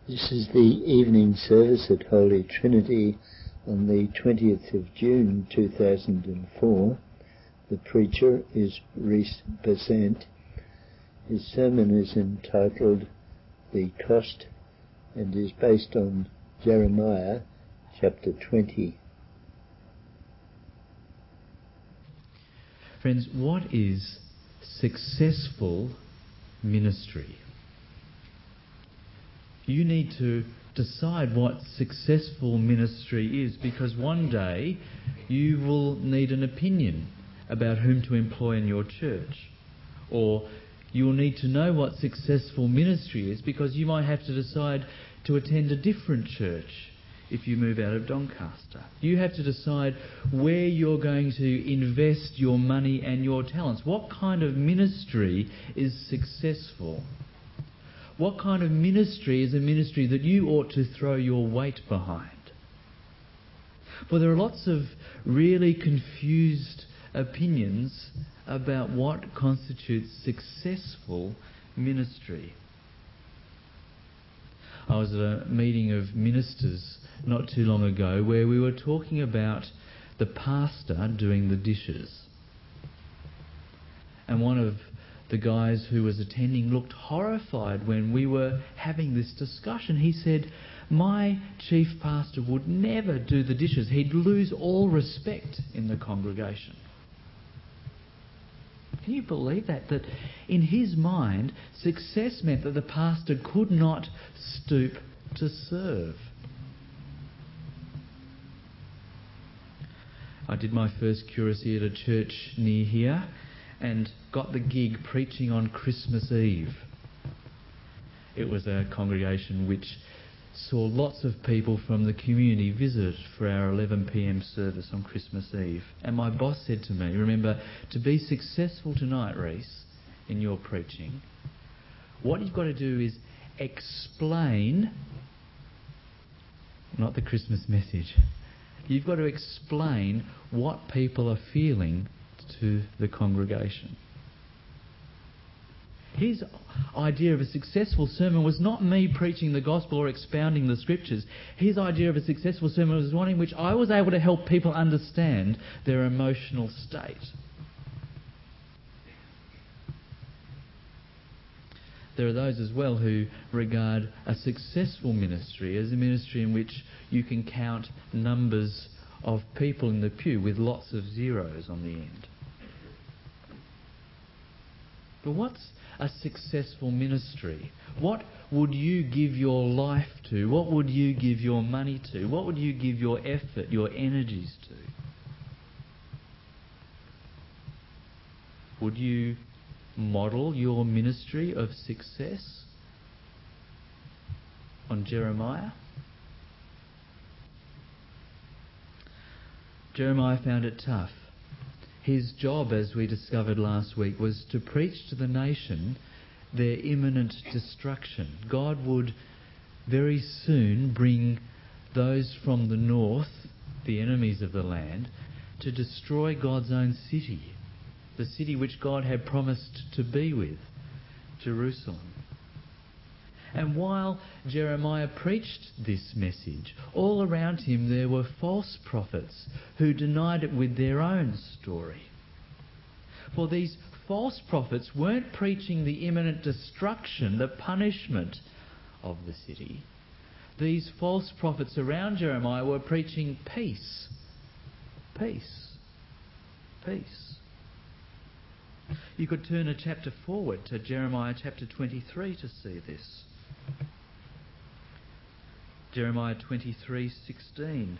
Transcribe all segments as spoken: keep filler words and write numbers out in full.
This is the evening service at Holy Trinity on the twentieth of June two thousand four. The preacher is Rhys Besant. His sermon is entitled The Cost and is based on Jeremiah chapter twenty. Friends, what is successful ministry? You need to decide what successful ministry is, because one day you will need an opinion about whom to employ in your church. Or you will need to know what successful ministry is, because you might have to decide to attend a different church if you move out of Doncaster. You have to decide where you're going to invest your money and your talents. What kind of ministry is successful? What kind of ministry is a ministry that you ought to throw your weight behind? For there are lots of really confused opinions about what constitutes successful ministry. I was at a meeting of ministers not too long ago where we were talking about the pastor doing the dishes. And one of the guys who was attending looked horrified when we were having this discussion. He said, "My chief pastor would never do the dishes. He'd lose all respect in the congregation." Can you believe that? That in his mind, success meant that the pastor could not stoop to serve. I did my first curacy at a church near here and got the gig preaching on Christmas Eve. It was a congregation which saw lots of people from the community visit for our eleven p m service on Christmas Eve. And my boss said to me, "Remember, to be successful tonight, Rhys, in your preaching, what you've got to do is explain, not the Christmas message, you've got to explain what people are feeling to the congregation." His idea of a successful sermon was not me preaching the gospel or expounding the scriptures. His idea of a successful sermon was one in which I was able to help people understand their emotional state. There are those as well who regard a successful ministry as a ministry in which you can count numbers of people in the pew with lots of zeros on the end. But what's a successful ministry? What would you give your life to? What would you give your money to? What would you give your effort, your energies to? Would you model your ministry of success on Jeremiah? Jeremiah found it tough. His job, as we discovered last week, was to preach to the nation their imminent destruction. God would very soon bring those from the north, the enemies of the land, to destroy God's own city, the city which God had promised to be with, Jerusalem. And while Jeremiah preached this message, all around him there were false prophets who denied it with their own story. For these false prophets weren't preaching the imminent destruction, the punishment of the city. These false prophets around Jeremiah were preaching peace. Peace. Peace. You could turn a chapter forward to Jeremiah chapter twenty-three to see this. Jeremiah twenty-three sixteen.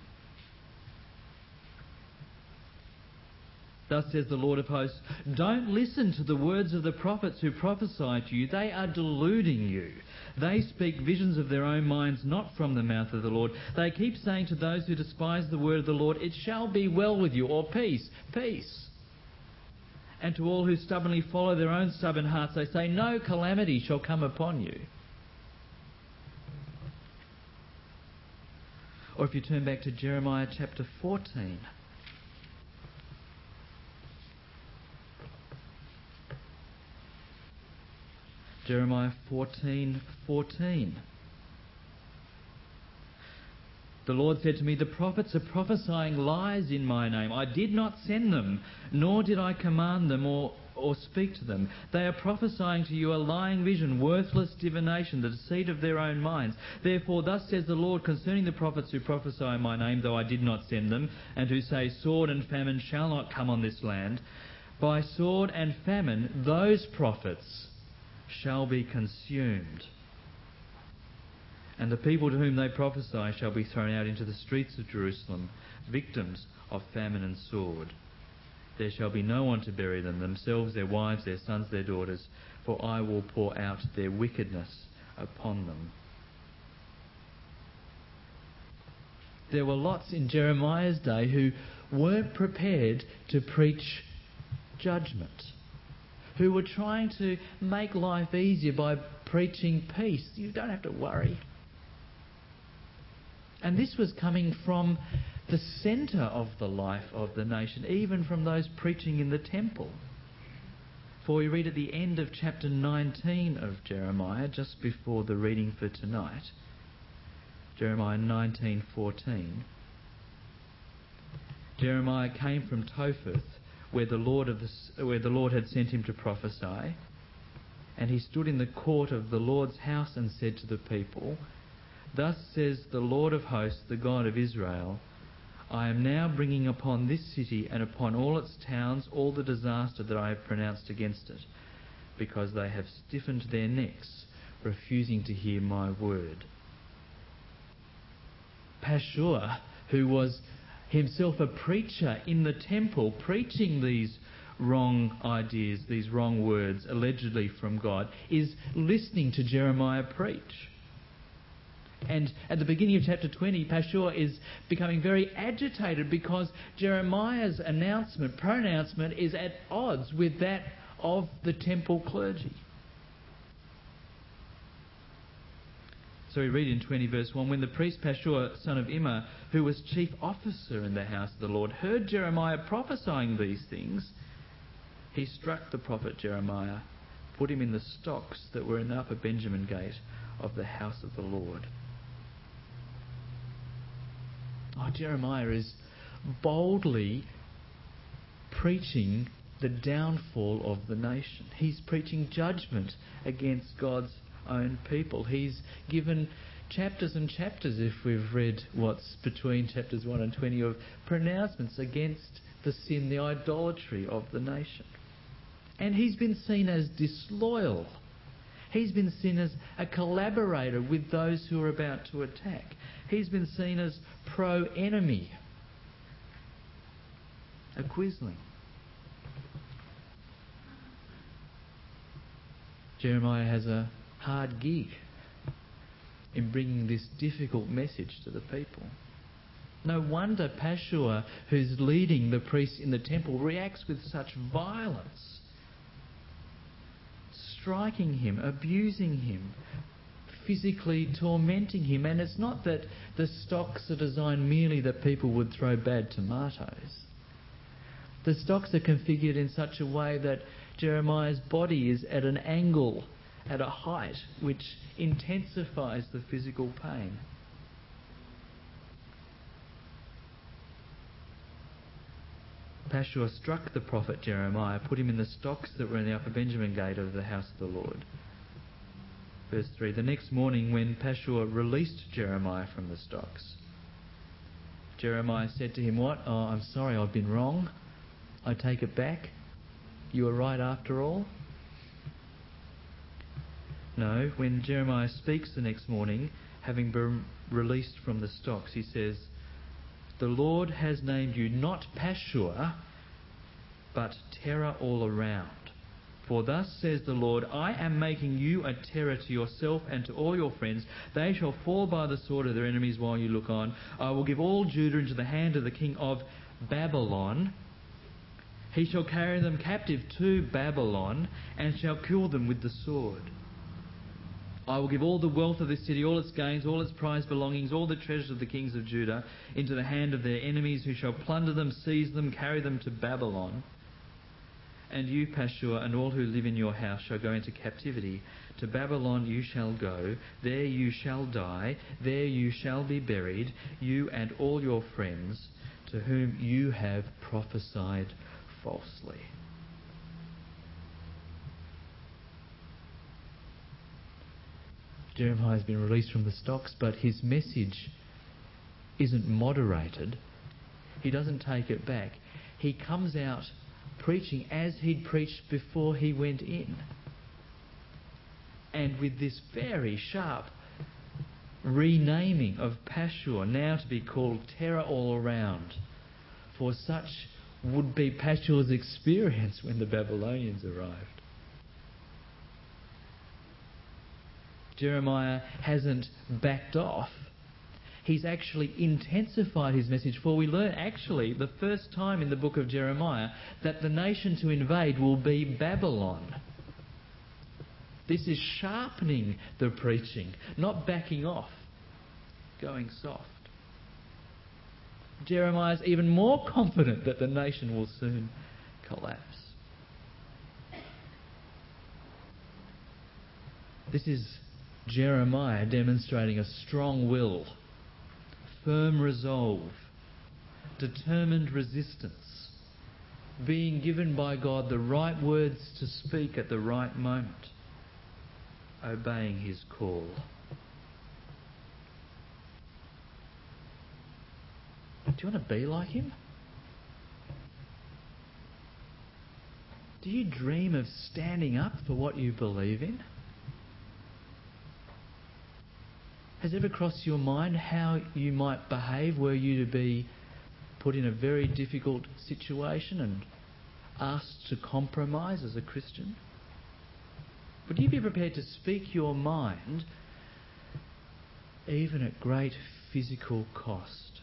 "Thus says the Lord of hosts, don't listen to the words of the prophets who prophesy to you. They are deluding you. They speak visions of their own minds, not from the mouth of the Lord. They keep saying to those who despise the word of the Lord, 'It shall be well with you,' or 'Peace, peace.' And to all who stubbornly follow their own stubborn hearts, they say, 'No calamity shall come upon you.'" Or if you turn back to Jeremiah chapter fourteen. Jeremiah fourteen fourteen. The Lord said to me, the prophets are prophesying lies in my name. I did not send them, nor did I command them or, or speak to them. They are prophesying to you a lying vision, worthless divination, the deceit of their own minds. Therefore, thus says the Lord concerning the prophets who prophesy in my name, though I did not send them, and who say, sword and famine shall not come on this land. By sword and famine, those prophets shall be consumed. And the people to whom they prophesy shall be thrown out into the streets of Jerusalem, victims of famine and sword. There shall be no one to bury them, themselves, their wives, their sons, their daughters, for I will pour out their wickedness upon them. There were lots in Jeremiah's day who weren't prepared to preach judgment, who were trying to make life easier by preaching peace. You don't have to worry. And this was coming from the centre of the life of the nation, even from those preaching in the temple. For we read at the end of chapter nineteen of Jeremiah, just before the reading for tonight, Jeremiah nineteen fourteen. Jeremiah came from Topheth, where the Lord of the, where the Lord had sent him to prophesy, and he stood in the court of the Lord's house and said to the people, thus says the Lord of hosts, the God of Israel, I am now bringing upon this city and upon all its towns all the disaster that I have pronounced against it, because they have stiffened their necks, refusing to hear my word. Pashur, who was himself a preacher in the temple, preaching these wrong ideas, these wrong words, allegedly from God, is listening to Jeremiah preach. And at the beginning of chapter twenty, Pashur is becoming very agitated because Jeremiah's announcement, pronouncement, is at odds with that of the temple clergy. So we read in twenty verse one, when the priest Pashur, son of Immer, who was chief officer in the house of the Lord, heard Jeremiah prophesying these things, he struck the prophet Jeremiah, put him in the stocks that were in the upper Benjamin gate of the house of the Lord. Oh, Jeremiah is boldly preaching the downfall of the nation. He's preaching judgment against God's own people. He's given chapters and chapters, if we've read what's between chapters one and twenty, of pronouncements against the sin, the idolatry of the nation. And he's been seen as disloyal. He's been seen as a collaborator with those who are about to attack. He's been seen as pro-enemy, a quisling. Jeremiah has a hard gig in bringing this difficult message to the people. No wonder Pashur, who's leading the priests in the temple, reacts with such violence, striking him, abusing him, physically tormenting him. And it's not that the stocks are designed merely that people would throw bad tomatoes. The stocks are configured in such a way that Jeremiah's body is at an angle, at a height, which intensifies the physical pain. Pashur struck the prophet Jeremiah, put him in the stocks that were in the upper Benjamin gate of the house of the Lord. Verse three, the next morning when Pashur released Jeremiah from the stocks, Jeremiah said to him, what? Oh, I'm sorry, I've been wrong. I take it back. You were right after all. No, when Jeremiah speaks the next morning, having been released from the stocks, he says, the Lord has named you not Pashur, but terror all around. For thus says the Lord, I am making you a terror to yourself and to all your friends. They shall fall by the sword of their enemies while you look on. I will give all Judah into the hand of the king of Babylon. He shall carry them captive to Babylon and shall kill them with the sword. I will give all the wealth of this city, all its gains, all its prized belongings, all the treasures of the kings of Judah into the hand of their enemies, who shall plunder them, seize them, carry them to Babylon. And you, Pashur, and all who live in your house shall go into captivity. To Babylon you shall go, there you shall die, there you shall be buried, you and all your friends, to whom you have prophesied falsely. Jeremiah has been released from the stocks, but his message isn't moderated. He doesn't take it back. He comes out preaching as he'd preached before he went in. And with this very sharp renaming of Pashur, now to be called Terror All Around, for such would be Pashur's experience when the Babylonians arrived. Jeremiah hasn't backed off. He's actually intensified his message, for we learn actually the first time in the book of Jeremiah that the nation to invade will be Babylon. This is sharpening the preaching, not backing off, going soft. Jeremiah is even more confident that the nation will soon collapse. This is Jeremiah demonstrating a strong will, firm resolve, determined resistance, being given by God the right words to speak at the right moment, obeying his call. Do you want to be like him? Do you dream of standing up for what you believe in? Has it ever crossed your mind how you might behave were you to be put in a very difficult situation and asked to compromise as a Christian? Would you be prepared to speak your mind even at great physical cost?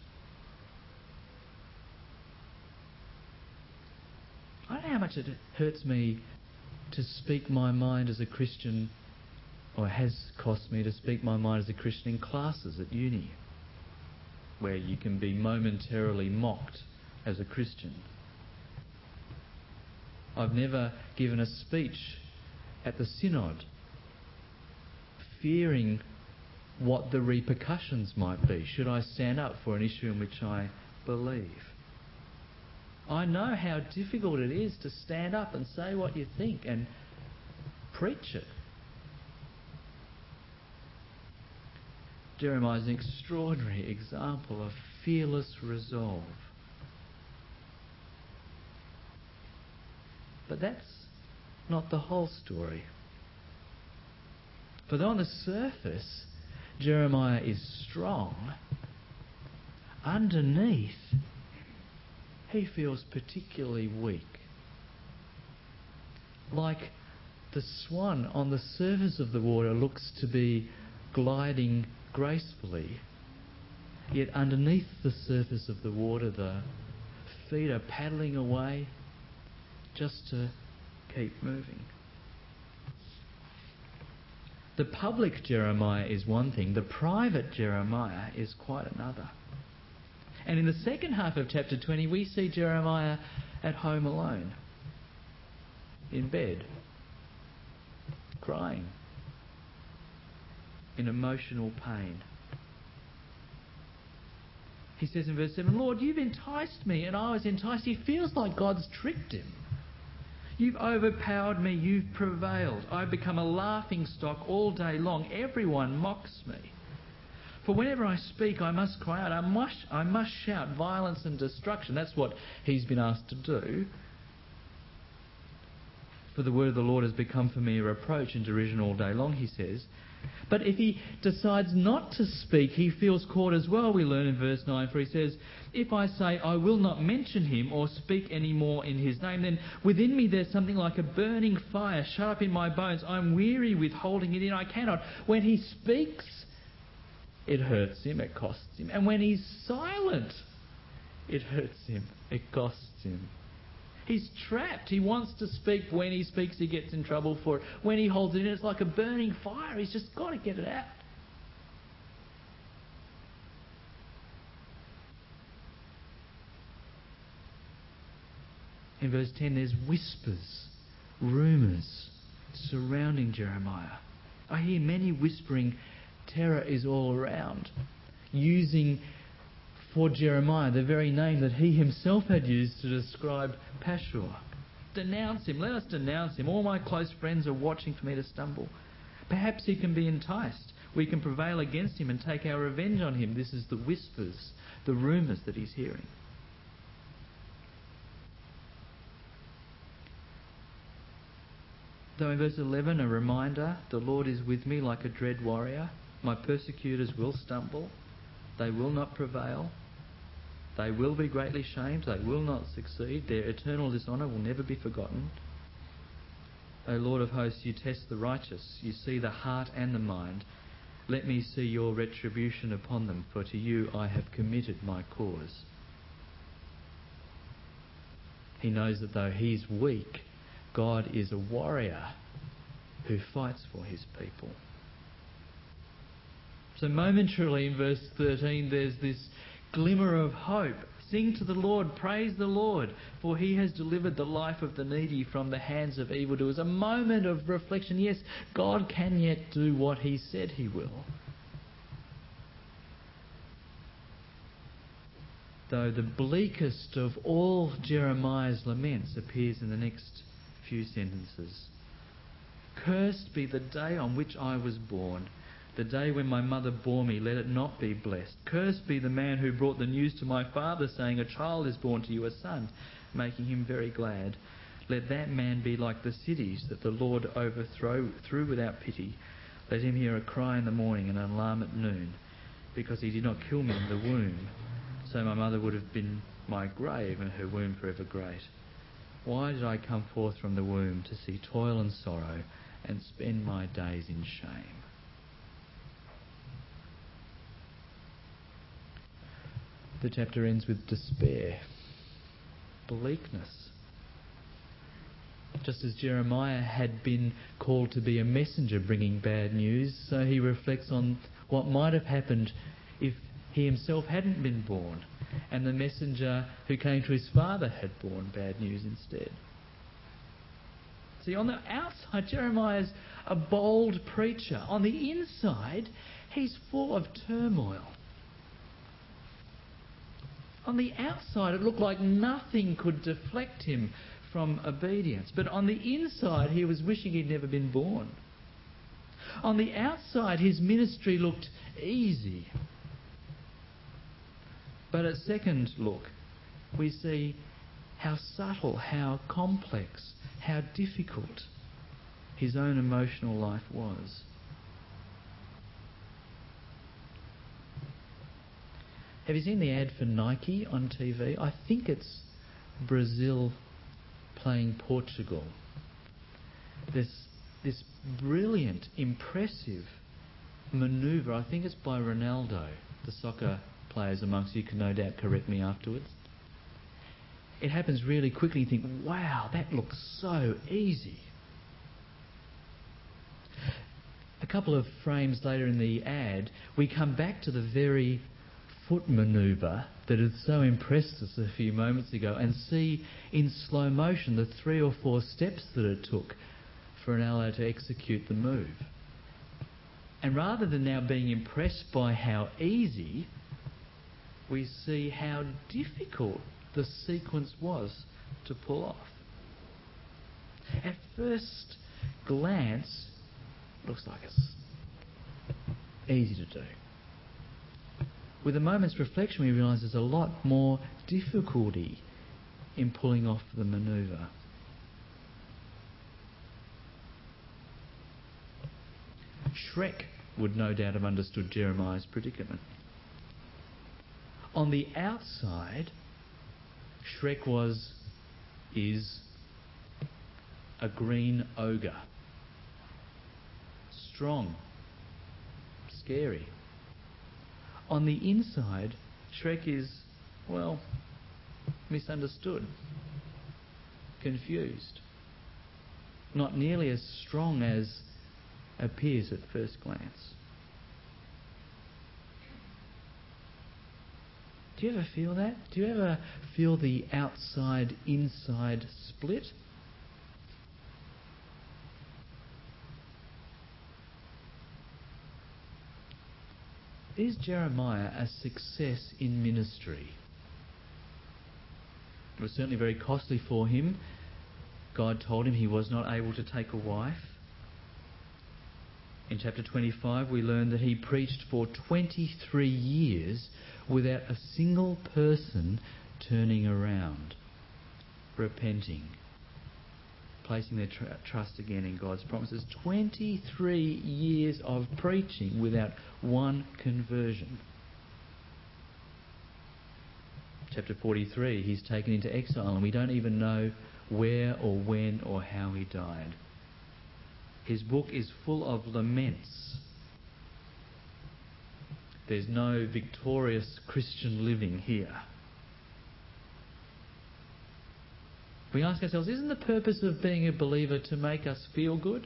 I don't know how much it hurts me to speak my mind as a Christian, or has cost me to speak my mind as a Christian in classes at uni, where you can be momentarily mocked as a Christian. I've never given a speech at the synod, fearing what the repercussions might be should I stand up for an issue in which I believe. I know how difficult it is to stand up and say what you think and preach it. Jeremiah is an extraordinary example of fearless resolve. But that's not the whole story. For though on the surface Jeremiah is strong, underneath he feels particularly weak. Like the swan on the surface of the water looks to be gliding gracefully, yet underneath the surface of the water the feet are paddling away just to keep moving. The public Jeremiah is one thing, the private Jeremiah is quite another. And in the second half of chapter twenty we see Jeremiah at home alone, in bed, crying, in emotional pain. He says in verse seven, Lord, you've enticed me and I was enticed. He feels like God's tricked him. You've overpowered me, you've prevailed. I've become a laughing stock all day long. Everyone mocks me. For whenever I speak, I must cry out. I must, I must shout violence and destruction. That's what he's been asked to do. For the word of the Lord has become for me a reproach and derision all day long, he says. But if he decides not to speak, he feels caught as well, we learn in verse nine. For he says, if I say I will not mention him or speak any more in his name, then within me there's something like a burning fire shut up in my bones. I'm weary with holding it in. I cannot. When he speaks, it hurts him, it costs him. And when he's silent, it hurts him, it costs him. He's trapped. He wants to speak. When he speaks, he gets in trouble for it. When he holds it in, it's like a burning fire. He's just got to get it out. In verse ten, there's whispers, rumours surrounding Jeremiah. I hear many whispering, terror is all around, using for Jeremiah the very name that he himself had used to describe Pashur. Denounce him. Let us denounce him. All my close friends are watching for me to stumble. Perhaps he can be enticed. We can prevail against him and take our revenge on him. This is the whispers, the rumours that he's hearing. Though in verse eleven, a reminder, the Lord is with me like a dread warrior. My persecutors will stumble. They will not prevail. They will be greatly shamed. They will not succeed. Their eternal dishonour will never be forgotten. O Lord of hosts, you test the righteous. You see the heart and the mind. Let me see your retribution upon them, for to you I have committed my cause. He knows that though he's weak, God is a warrior who fights for his people. So momentarily in verse thirteen there's this glimmer of hope. Sing to the Lord, praise the Lord, for he has delivered the life of the needy from the hands of evildoers. A moment of reflection. Yes, God can yet do what he said he will. Though the bleakest of all Jeremiah's laments appears in the next few sentences. Cursed be the day on which I was born. The day when my mother bore me, let it not be blessed. Cursed be the man who brought the news to my father, saying, a child is born to you, a son, making him very glad. Let that man be like the cities that the Lord overthrew threw without pity. Let him hear a cry in the morning and an alarm at noon, because he did not kill me in the womb. So my mother would have been my grave, and her womb forever great. Why did I come forth from the womb to see toil and sorrow, and spend my days in shame? The chapter ends with despair, bleakness. Just as Jeremiah had been called to be a messenger bringing bad news, so he reflects on what might have happened if he himself hadn't been born, and the messenger who came to his father had borne bad news instead. See, on the outside, Jeremiah's a bold preacher. On the inside, he's full of turmoil. On the outside, it looked like nothing could deflect him from obedience. But on the inside, he was wishing he'd never been born. On the outside, his ministry looked easy. But at second look, we see how subtle, how complex, how difficult his own emotional life was. Have you seen the ad for Nike on T V? I think it's Brazil playing Portugal. This, this brilliant, impressive manoeuvre, I think it's by Ronaldo, the soccer players amongst you can no doubt correct me afterwards. It happens really quickly. You think, wow, that looks so easy. A couple of frames later in the ad, we come back to the very foot manoeuvre that had so impressed us a few moments ago and see in slow motion the three or four steps that it took for Ronaldo to execute the move. And rather than now being impressed by how easy, we see how difficult the sequence was to pull off. At first glance, looks like it's easy to do. With a moment's reflection, we realise there's a lot more difficulty in pulling off the manoeuvre. Shrek would no doubt have understood Jeremiah's predicament. On the outside, Shrek was, is, a green ogre. Strong. Scary. On the inside, Shrek is, well, misunderstood. Confused. Not nearly as strong as appears at first glance. Do you ever feel that? Do you ever feel the outside-inside split? Is Jeremiah a success in ministry? It was certainly very costly for him. God told him he was not able to take a wife. In chapter twenty-five, we learn that he preached for twenty-three years without a single person turning around, repenting, placing their tr- trust again in God's promises. twenty-three years of preaching without one conversion. Chapter forty-three, he's taken into exile, and we don't even know where or when or how he died. His book is full of laments. There's no victorious Christian living here. We ask ourselves, isn't the purpose of being a believer to make us feel good?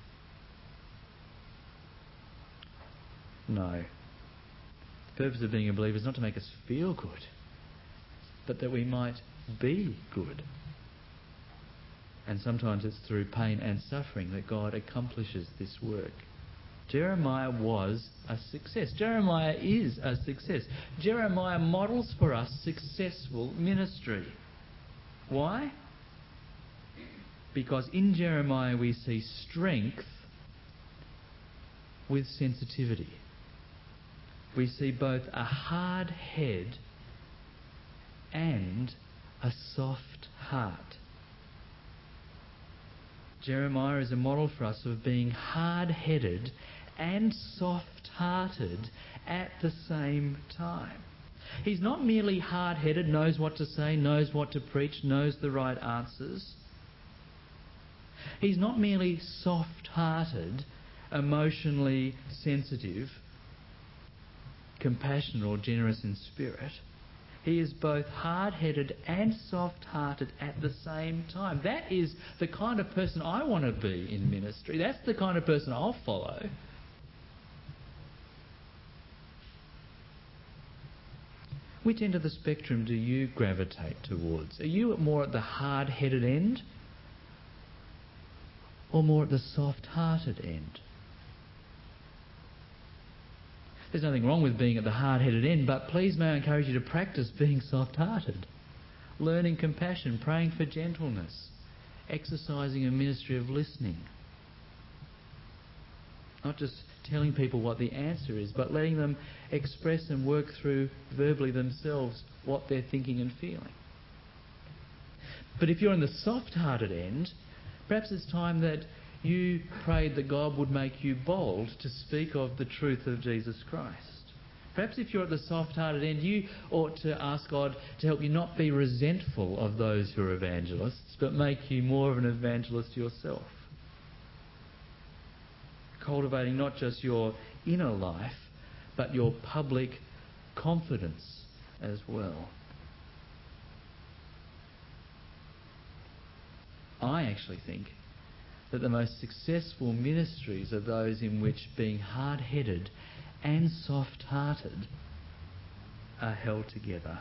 No. The purpose of being a believer is not to make us feel good, but that we might be good. And sometimes it's through pain and suffering that God accomplishes this work. Jeremiah was a success. Jeremiah is a success. Jeremiah models for us successful ministry. Why? Because in Jeremiah we see strength with sensitivity. We see both a hard head and a soft heart. Jeremiah is a model for us of being hard-headed and soft-hearted at the same time. He's not merely hard-headed, knows what to say, knows what to preach, knows the right answers. He's not merely soft-hearted, emotionally sensitive, compassionate or generous in spirit. He is both hard-headed and soft-hearted at the same time. That is the kind of person I want to be in ministry. That's the kind of person I'll follow. Which end of the spectrum do you gravitate towards? Are you more at the hard-headed end or more at the soft-hearted end? There's nothing wrong with being at the hard-headed end, but please may I encourage you to practice being soft-hearted, learning compassion, praying for gentleness, exercising a ministry of listening. Not just telling people what the answer is, but letting them express and work through verbally themselves what they're thinking and feeling. But if you're in the soft-hearted end, perhaps it's time that you prayed that God would make you bold to speak of the truth of Jesus Christ. Perhaps if you're at the soft-hearted end, you ought to ask God to help you not be resentful of those who are evangelists, but make you more of an evangelist yourself. Cultivating not just your inner life, but your public confidence as well. I actually think that the most successful ministries are those in which being hard-headed and soft-hearted are held together.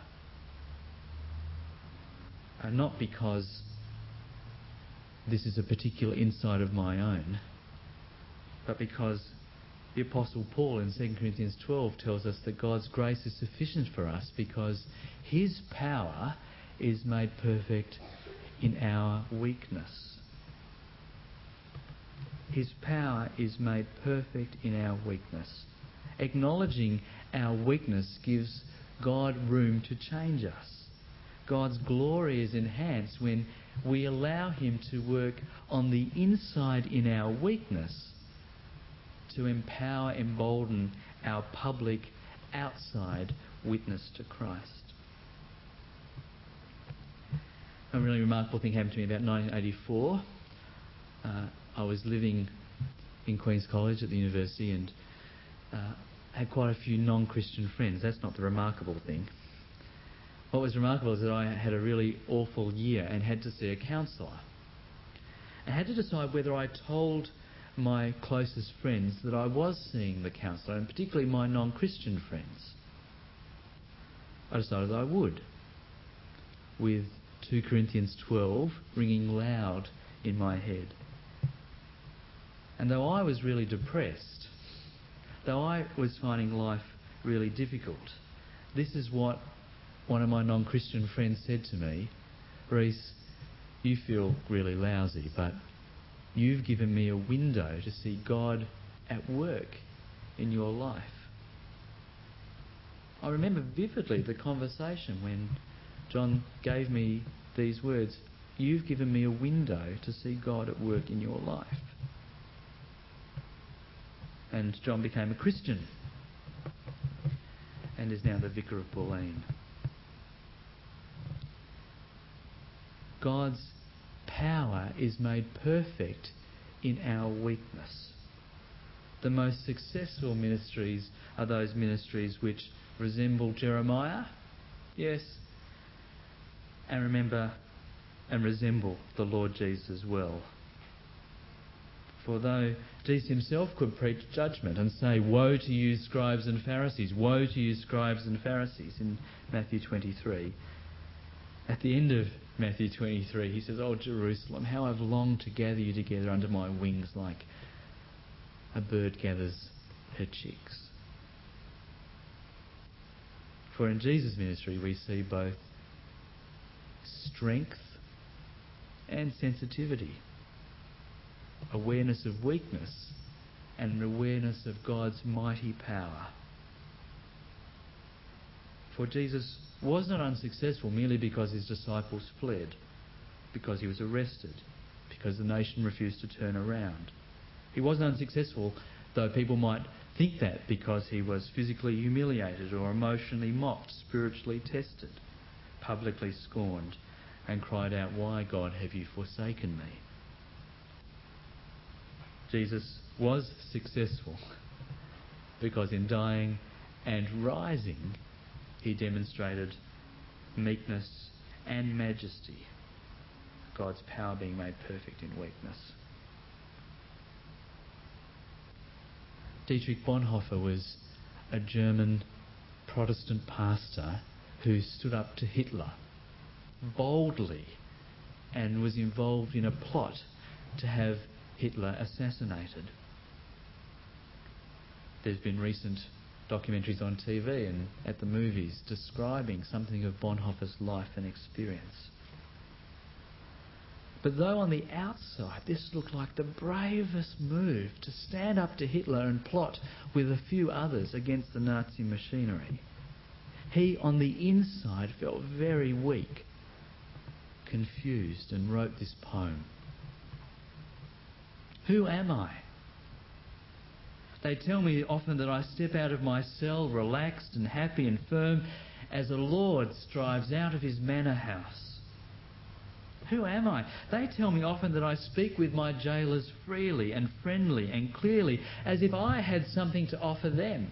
And not because this is a particular insight of my own, but because the Apostle Paul in Second Corinthians twelve tells us that God's grace is sufficient for us because His power is made perfect in our weakness. His power is made perfect in our weakness. Acknowledging our weakness gives God room to change us. God's glory is enhanced when we allow Him to work on the inside in our weakness to empower, embolden our public outside witness to Christ. A really remarkable thing happened to me about nineteen eighty-four. Uh, I was living in Queen's College at the university and uh, had quite a few non-Christian friends. That's not the remarkable thing. What was remarkable is that I had a really awful year and had to see a counsellor. I had to decide whether I told my closest friends that I was seeing the counsellor, and particularly my non-Christian friends. I decided I would, with two Corinthians twelve ringing loud in my head. And though I was really depressed, though I was finding life really difficult, this is what one of my non-Christian friends said to me: "Reese, you feel really lousy, but you've given me a window to see God at work in your life." I remember vividly the conversation when John gave me these words: "You've given me a window to see God at work in your life." And John became a Christian and is now the vicar of Bulleen. God's power is made perfect in our weakness. The most successful ministries are those ministries which resemble Jeremiah, yes, and remember and resemble the Lord Jesus as well. For though Jesus himself could preach judgment and say, "Woe to you, scribes and Pharisees, woe to you, scribes and Pharisees," in Matthew twenty-three, at the end of Matthew twenty-three, he says, "Oh, Jerusalem, how I've longed to gather you together under my wings like a bird gathers her chicks." For in Jesus' ministry we see both strength and sensitivity, awareness of weakness and an awareness of God's mighty power. For Jesus was not unsuccessful merely because his disciples fled, because he was arrested, because the nation refused to turn around. He wasn't unsuccessful, though people might think that, because he was physically humiliated or emotionally mocked, spiritually tested, publicly scorned, and cried out, "Why, God, have you forsaken me?" Jesus was successful because in dying and rising, he demonstrated meekness and majesty, God's power being made perfect in weakness. Dietrich Bonhoeffer was a German Protestant pastor who stood up to Hitler boldly and was involved in a plot to have Hitler assassinated. There's been recent documentaries on T V and at the movies describing something of Bonhoeffer's life and experience. But though on the outside this looked like the bravest move to stand up to Hitler and plot with a few others against the Nazi machinery, he on the inside felt very weak, confused, and wrote this poem. Who am I? They tell me often that I step out of my cell relaxed and happy and firm as a lord strives out of his manor house. Who am I? They tell me often that I speak with my jailers freely and friendly and clearly, as if I had something to offer them.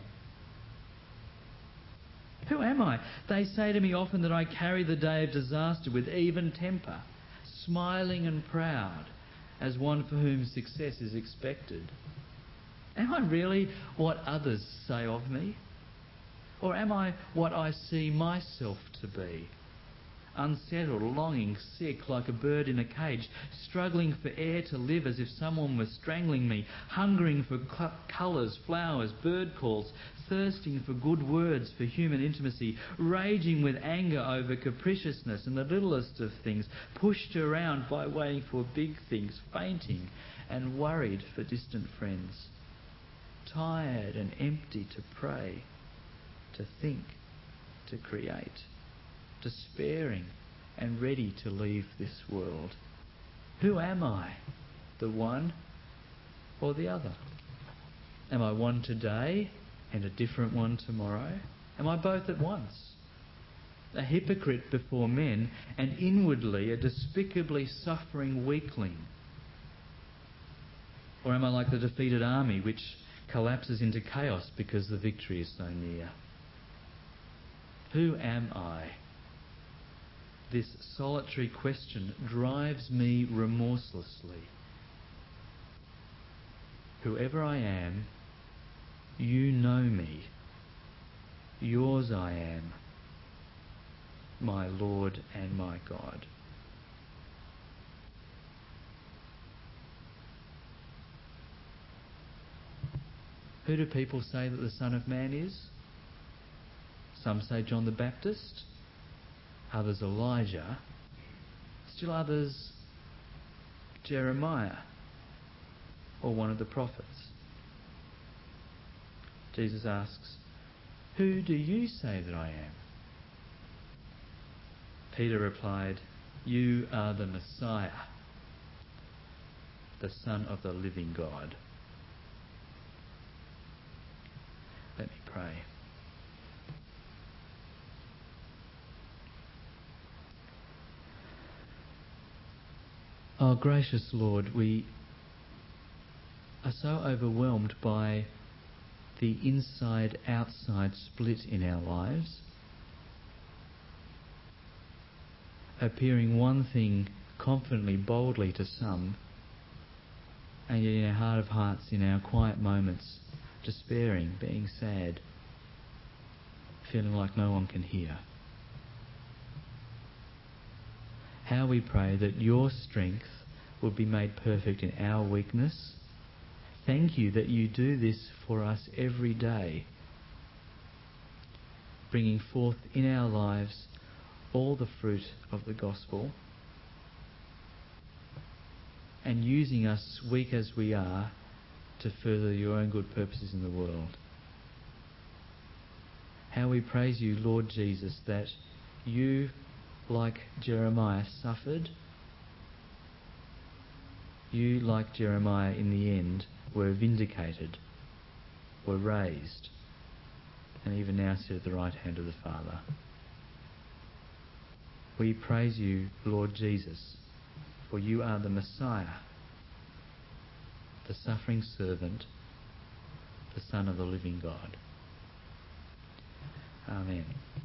Who am I? They say to me often that I carry the day of disaster with even temper, smiling and proud, as one for whom success is expected. Am I really what others say of me? Or am I what I see myself to be? Unsettled, longing, sick, like a bird in a cage, struggling for air to live as if someone was strangling me, hungering for cu- colours, flowers, bird calls, thirsting for good words, for human intimacy, raging with anger over capriciousness and the littlest of things, pushed around by waiting for big things, fainting and worried for distant friends, tired and empty to pray, to think, to create, despairing and ready to leave this world. Who am I? The one or the other? Am I one today and a different one tomorrow? Am I both at once? A hypocrite before men and inwardly a despicably suffering weakling? Or am I like the defeated army which collapses into chaos because the victory is so near? Who am I? This solitary question drives me remorselessly. Whoever I am, you know me. Yours I am. my Lord and my God. Who do people say that the Son of Man is? Some say John the Baptist, others Elijah, still others Jeremiah or one of the prophets. Jesus asks, "Who do you say that I am?" Peter replied, "You are the Messiah, the Son of the living God." Let me pray. Oh, gracious Lord, we are so overwhelmed by the inside-outside split in our lives, appearing one thing confidently, boldly to some, and yet in our heart of hearts, in our quiet moments, despairing, being sad, feeling like no one can hear. How we pray that your strength would be made perfect in our weakness. Thank you that you do this for us every day, bringing forth in our lives all the fruit of the gospel and using us, weak as we are, to further your own good purposes in the world. How we praise you, Lord Jesus, that you, like Jeremiah, suffered. You, like Jeremiah, in the end, were vindicated, were raised, and even now sit at the right hand of the Father. We praise you, Lord Jesus, for you are the Messiah, the suffering servant, the Son of the living God. Amen.